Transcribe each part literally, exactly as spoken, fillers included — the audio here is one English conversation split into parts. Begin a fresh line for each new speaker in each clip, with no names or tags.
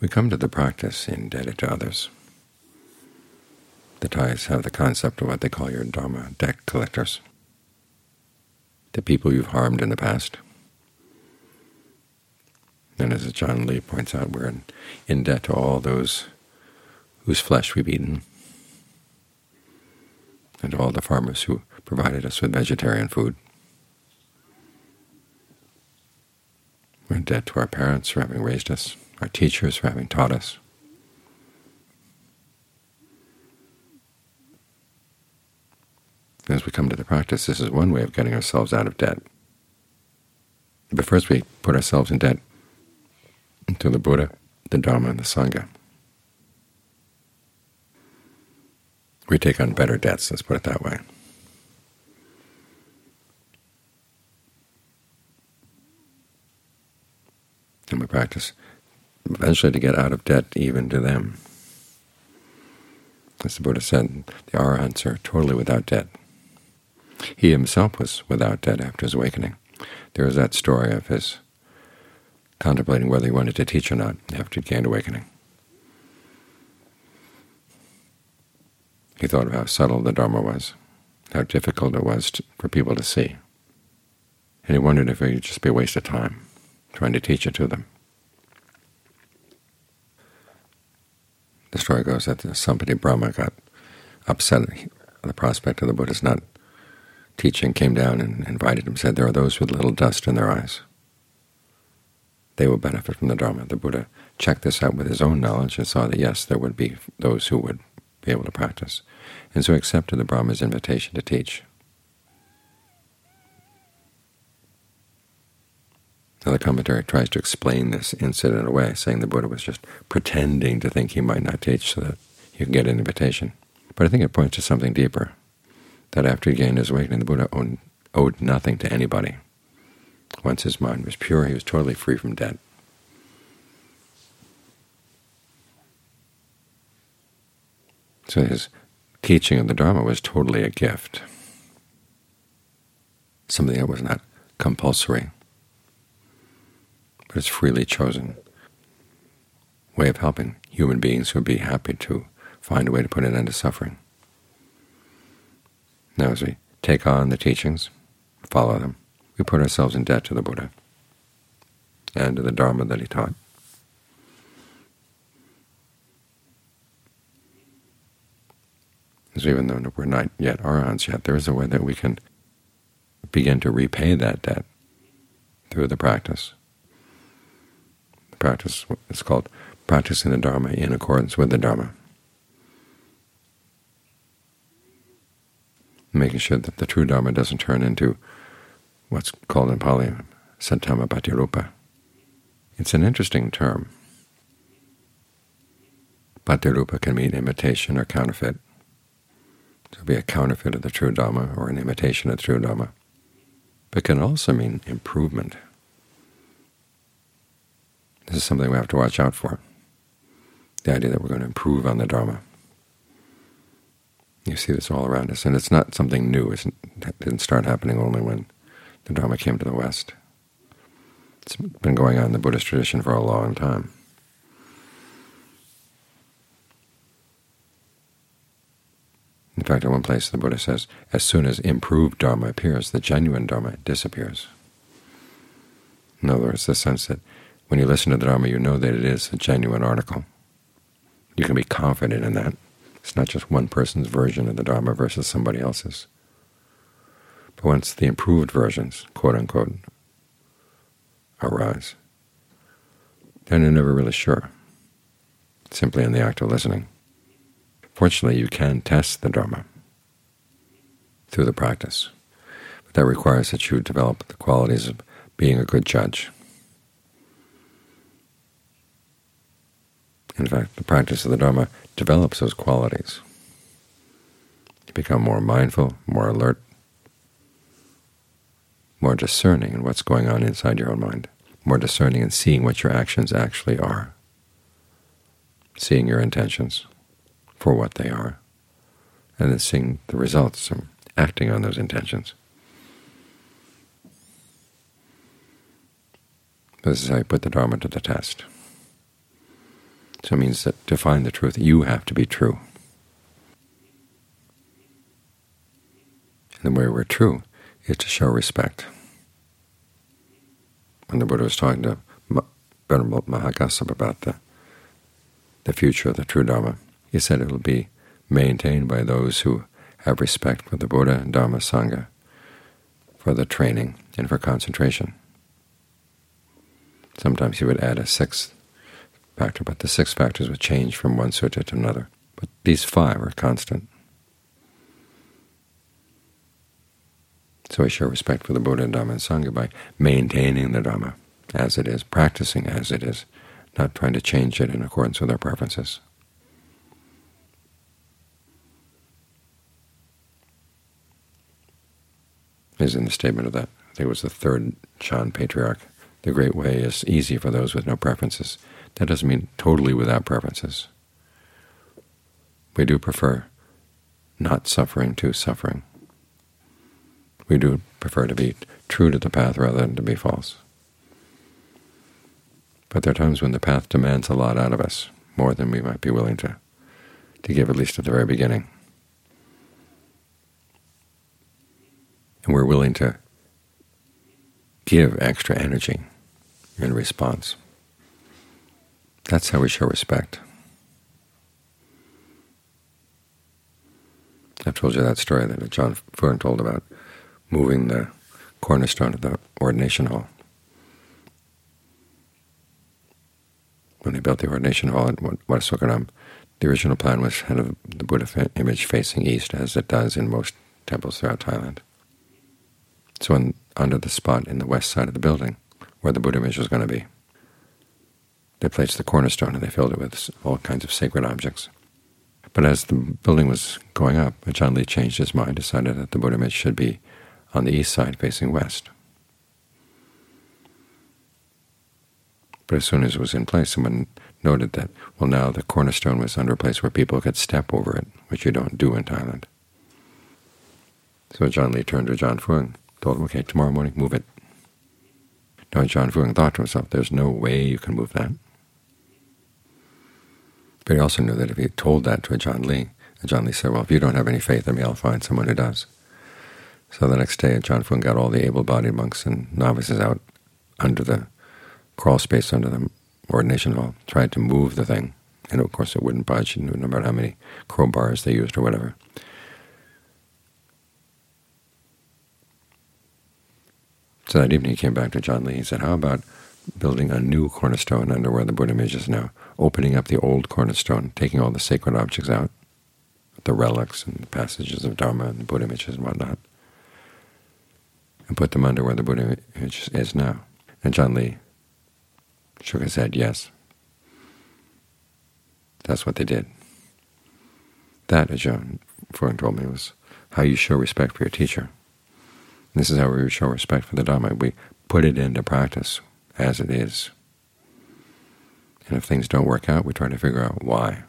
We come to the practice indebted to others. The Thais have the concept of what they call your Dharma debt collectors, the people you've harmed in the past. And as John Lee points out, we're in, in debt to all those whose flesh we've eaten, and to all the farmers who provided us with vegetarian food. We're in debt to our parents for having raised us, our teachers for having taught us. As we come to the practice, this is one way of getting ourselves out of debt. But first we put ourselves in debt to the Buddha, the Dharma, and the Sangha. We take on better debts, let's put it that way. And we practice eventually to get out of debt even to them. As the Buddha said, the Arahants are totally without debt. He himself was without debt after his awakening. There is that story of his contemplating whether he wanted to teach or not after he gained awakening. He thought of how subtle the Dharma was, how difficult it was to, for people to see, and he wondered if it would just be a waste of time trying to teach it to them. The story goes that the Sampati Brahma got upset at the prospect of the Buddha's not teaching, came down and invited him, said, "There are those with little dust in their eyes. They will benefit from the Dharma." The Buddha checked this out with his own knowledge and saw that, yes, there would be those who would be able to practice, and so accepted the Brahma's invitation to teach. Now the commentary tries to explain this incident in a way, saying the Buddha was just pretending to think he might not teach so that you can get an invitation. But I think it points to something deeper, that after he gained his awakening, the Buddha owed, owed nothing to anybody. Once his mind was pure, he was totally free from debt. So his teaching of the Dharma was totally a gift, something that was not compulsory, but it's freely chosen way of helping human beings who would be happy to find a way to put an end to suffering. Now as we take on the teachings, follow them, we put ourselves in debt to the Buddha and to the Dharma that he taught. So even though we're not yet Arahants yet, there is a way that we can begin to repay that debt through the practice. The practice is called practicing the Dharma in accordance with the Dharma, making sure that the true Dharma doesn't turn into what's called in Pali Sattama Patirupa. It's an interesting term. Patirupa can mean imitation or counterfeit. It will be a counterfeit of the true Dharma or an imitation of the true Dharma. But it can also mean improvement. This is something we have to watch out for, the idea that we're going to improve on the Dharma. You see this all around us, and it's not something new. It didn't start happening only when the Dharma came to the West. It's been going on in the Buddhist tradition for a long time. In fact, in one place the Buddha says, as soon as improved Dharma appears, the genuine Dharma disappears. In other words, the sense that when you listen to the Dharma, you know that it is a genuine article. You can be confident in that. It's not just one person's version of the Dharma versus somebody else's. But once the improved versions, quote-unquote, arise, then you're never really sure, simply in the act of listening. Fortunately, you can test the Dharma through the practice, but that requires that you develop the qualities of being a good judge. In fact, the practice of the Dharma develops those qualities. You become more mindful, more alert, more discerning in what's going on inside your own mind, more discerning in seeing what your actions actually are, seeing your intentions for what they are, and then seeing the results of acting on those intentions. This is how you put the Dharma to the test. So it means that to find the truth, you have to be true. And the way we're true is to show respect. When the Buddha was talking to Venerable Mahakassapa about the, the future of the true Dharma, he said it will be maintained by those who have respect for the Buddha, Dharma, Sangha, for the training and for concentration. Sometimes he would add a sixth factor, but the six factors would change from one sutta to another. But these five are constant. So we show respect for the Buddha, Dharma, and Sangha by maintaining the Dharma as it is, practicing as it is, not trying to change it in accordance with our preferences. Is in the statement of that, I think it was the third Chan Patriarch, the great way is easy for those with no preferences. That doesn't mean totally without preferences. We do prefer not suffering to suffering. We do prefer to be true to the path rather than to be false. But there are times when the path demands a lot out of us, more than we might be willing to, to give, at least at the very beginning. And we're willing to give extra energy in response. That's how we show respect. I've told you that story that John Fuang told about moving the cornerstone of the ordination hall. When they built the ordination hall at Wat Sukaram, the original plan was to have the Buddha image facing east, as it does in most temples throughout Thailand. So in, under the spot in the west side of the building where the Buddha image was going to be, they placed the cornerstone and they filled it with all kinds of sacred objects. But as the building was going up, Ajaan Lee changed his mind, decided that the Buddha image should be on the east side facing west. But as soon as it was in place, someone noted that, well, now the cornerstone was under a place where people could step over it, which you don't do in Thailand. So Ajaan Lee turned to Ajaan Fuang, told him, okay, tomorrow morning, move it. Now Ajaan Fuang thought to himself, there's no way you can move that. But he also knew that if he told that to Ajaan Lee, Ajaan Lee said, well, if you don't have any faith in me, I'll find someone who does. So the next day, Ajaan Fuang got all the able-bodied monks and novices out under the crawl space under the ordination hall, tried to move the thing, and of course it wouldn't budge, no matter how many crowbars they used or whatever. So that evening he came back to Ajaan Lee. He said, how about building a new cornerstone under where the Buddha image is now, opening up the old cornerstone, taking all the sacred objects out, the relics and the passages of Dharma and the Buddha images and whatnot, and put them under where the Buddha image is now. And Ajaan Lee shook his head, yes. That's what they did. That, Ajaan Fuang told me, was how you show respect for your teacher. This is how we show respect for the Dharma. We put it into practice as it is. And if things don't work out, we try to figure out why.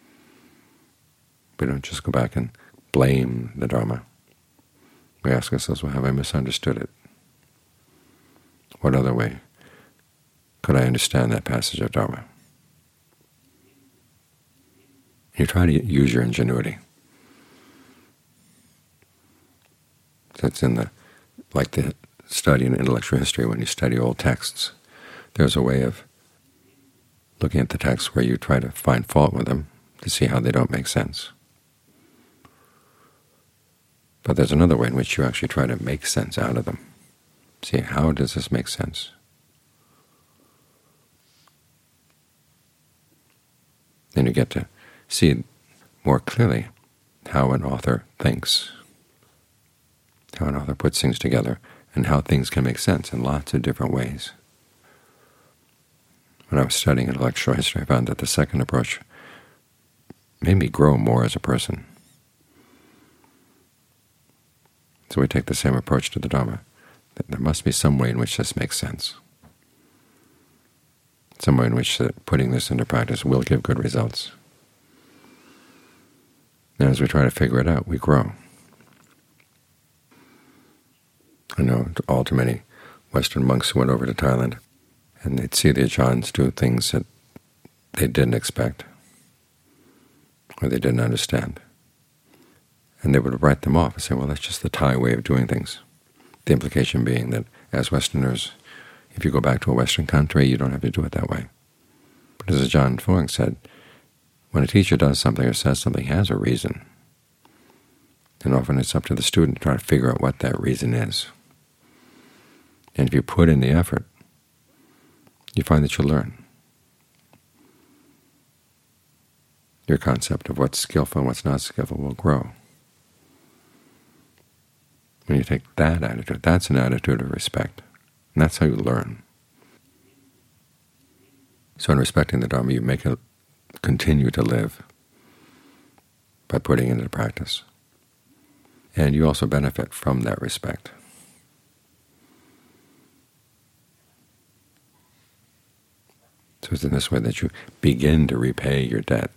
We don't just go back and blame the Dharma. We ask ourselves, well, have I misunderstood it? What other way could I understand that passage of Dharma? You try to use your ingenuity. That's in the, like the study in intellectual history, when you study old texts, there's a way of looking at the text where you try to find fault with them to see how they don't make sense. But there's another way in which you actually try to make sense out of them. See, how does this make sense? Then you get to see more clearly how an author thinks, how an author puts things together, and how things can make sense in lots of different ways. When I was studying intellectual history, I found that the second approach made me grow more as a person. So we take the same approach to the Dharma. There must be some way in which this makes sense, some way in which uh, putting this into practice will give good results. And as we try to figure it out, we grow. I know all too many Western monks who went over to Thailand, and they'd see the Ajaans do things that they didn't expect or they didn't understand. And they would write them off and say, well, that's just the Thai way of doing things. The implication being that as Westerners, if you go back to a Western country, you don't have to do it that way. But as Ajaan Fuang said, when a teacher does something or says something, he has a reason. And often it's up to the student to try to figure out what that reason is. And if you put in the effort, you find that you'll learn. Your concept of what's skillful and what's not skillful will grow. When you take that attitude, that's an attitude of respect. And that's how you learn. So in respecting the Dharma, you make it continue to live by putting it into practice. And you also benefit from that respect. So it's in this way that you begin to repay your debt.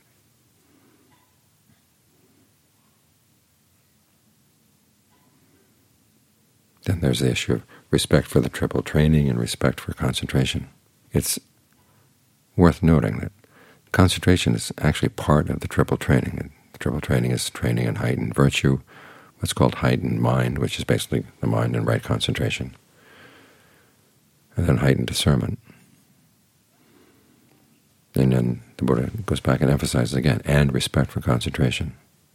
Then there's the issue of respect for the triple training and respect for concentration. It's worth noting that concentration is actually part of the triple training. The triple training is training in heightened virtue, what's called heightened mind, which is basically the mind in right concentration, and then heightened discernment. And then the Buddha goes back and emphasizes again, and respect for concentration.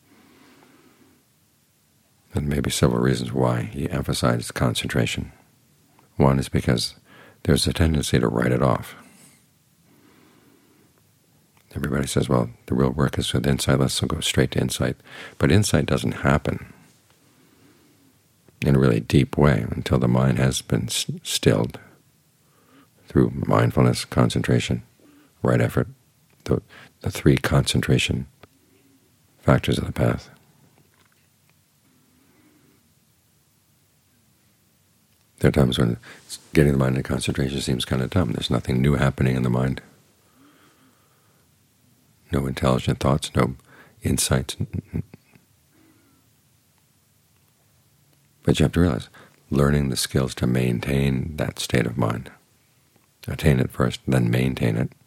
And maybe several reasons why he emphasized concentration. One is because there's a tendency to write it off. Everybody says, well, the real work is with insight, let's go straight to insight. But insight doesn't happen in a really deep way until the mind has been stilled through mindfulness, concentration, right effort, the, the three concentration factors of the path. There are times when getting the mind into concentration seems kind of dumb. There's nothing new happening in the mind. No intelligent thoughts, no insights. But you have to realize, learning the skills to maintain that state of mind, attain it first, then maintain it,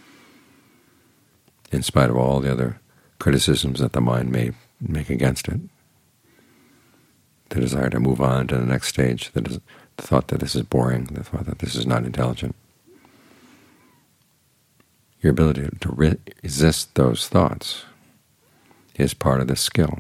in spite of all the other criticisms that the mind may make against it, the desire to move on to the next stage, the, the thought that this is boring, the thought that this is not intelligent. Your ability to re resist those thoughts is part of the skill.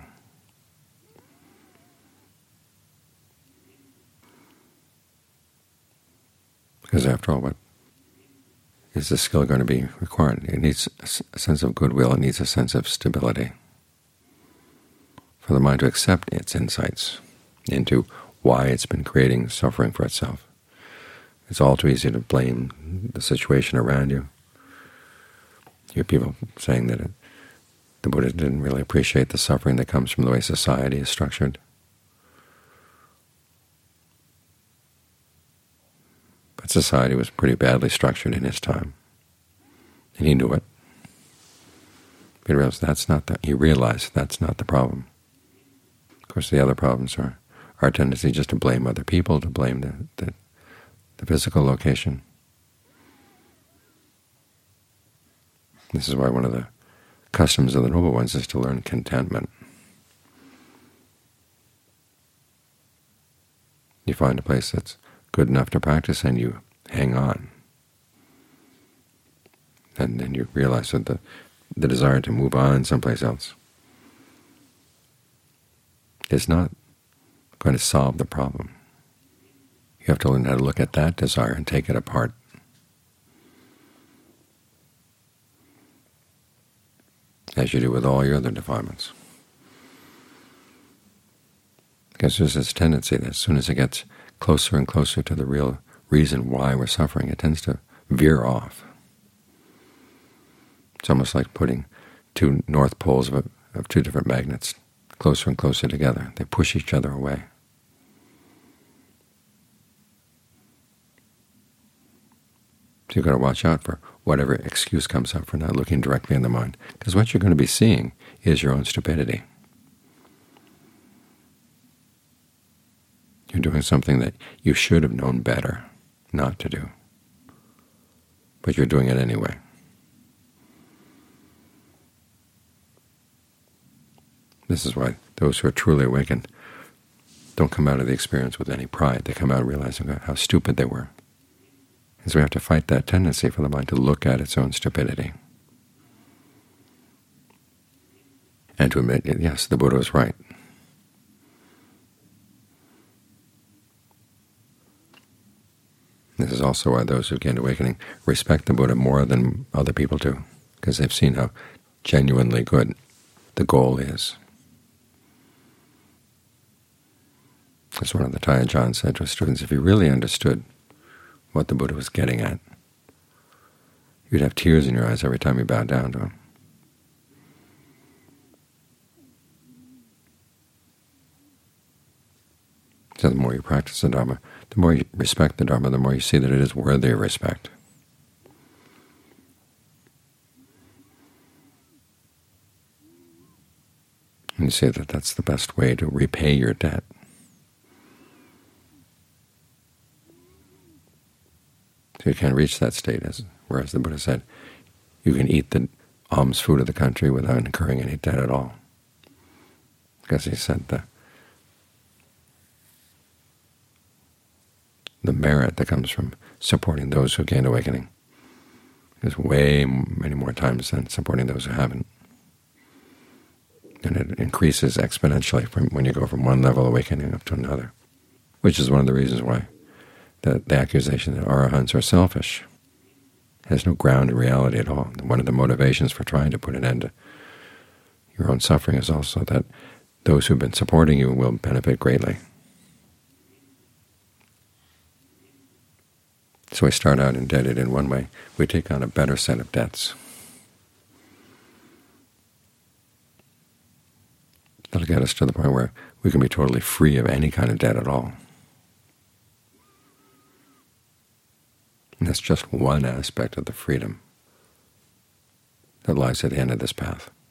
Because after all, what is the skill going to be required? It needs a sense of goodwill. It needs a sense of stability for the mind to accept its insights into why it's been creating suffering for itself. It's all too easy to blame the situation around you. You hear people saying that it, the Buddha didn't really appreciate the suffering that comes from the way society is structured. But society was pretty badly structured in his time, and he knew it. He realized that's not the, he realized that's not the problem. Of course, the other problems are our tendency just to blame other people, to blame the, the, the physical location. This is why one of the customs of the Noble Ones is to learn contentment. You find a place that's good enough to practice and you hang on. And then you realize that the, the desire to move on someplace else is not going to solve the problem. You have to learn how to look at that desire and take it apart. As you do with all your other defilements. Because there's this tendency that as soon as it gets closer and closer to the real reason why we're suffering, it tends to veer off. It's almost like putting two north poles of, a, of two different magnets closer and closer together. They push each other away. So you've got to watch out for whatever excuse comes up for not looking directly in the mind, because what you're going to be seeing is your own stupidity. You're doing something that you should have known better not to do, but you're doing it anyway. This is why those who are truly awakened don't come out of the experience with any pride. They come out realizing how stupid they were. And so we have to fight that tendency for the mind to look at its own stupidity and to admit, yes, the Buddha was right. This is also why those who gain awakening respect the Buddha more than other people do, because they've seen how genuinely good the goal is. As one of the Tayajans said to his students, if you really understood what the Buddha was getting at, you'd have tears in your eyes every time you bowed down to him. So the more you practice the Dharma, the more you respect the Dharma, the more you see that it is worthy of respect. And you see that that's the best way to repay your debt. So you can reach that state, as whereas the Buddha said, you can eat the alms food of the country without incurring any debt at all. Because he said the the merit that comes from supporting those who gain awakening is way many more times than supporting those who haven't. And it increases exponentially from when you go from one level of awakening up to another, which is one of the reasons why the, the accusation that arahants are selfish has no ground in reality at all. One of the motivations for trying to put an end to your own suffering is also that those who have been supporting you will benefit greatly. So we start out indebted in one way. We take on a better set of debts. That'll get us to the point where we can be totally free of any kind of debt at all. And that's just one aspect of the freedom that lies at the end of this path.